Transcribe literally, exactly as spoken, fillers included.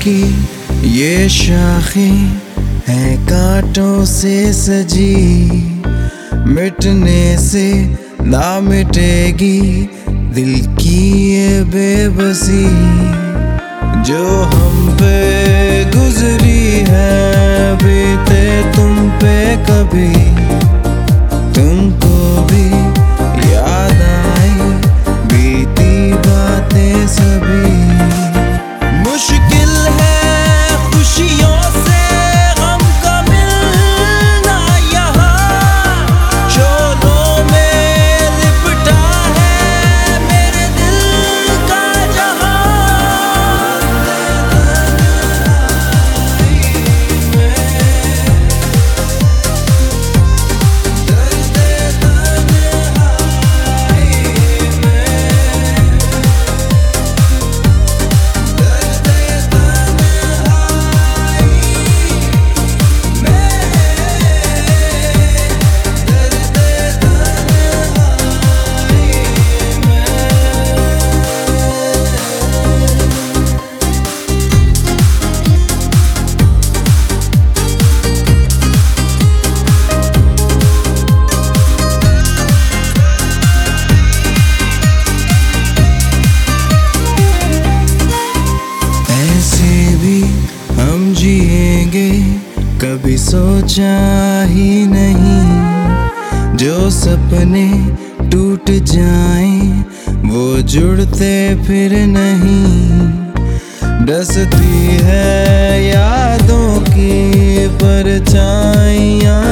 की ये शाखें है कांटों से सजी, मिटने से ना मिटेगी दिल की ये बेबसी। जो हम पे गुजरी है बीते तुम पे कभी, तुमको भी याद आई बीती बातें सभी। मुश्किल है खुशियों से गम का मिलना, यहाँ शोलों में लिपटा है मेरे दिल का जहां। हम जिएंगे कभी सोचा ही नहीं, जो सपने टूट जाएं वो जुड़ते फिर नहीं। डसती है यादों की परछाइयाँ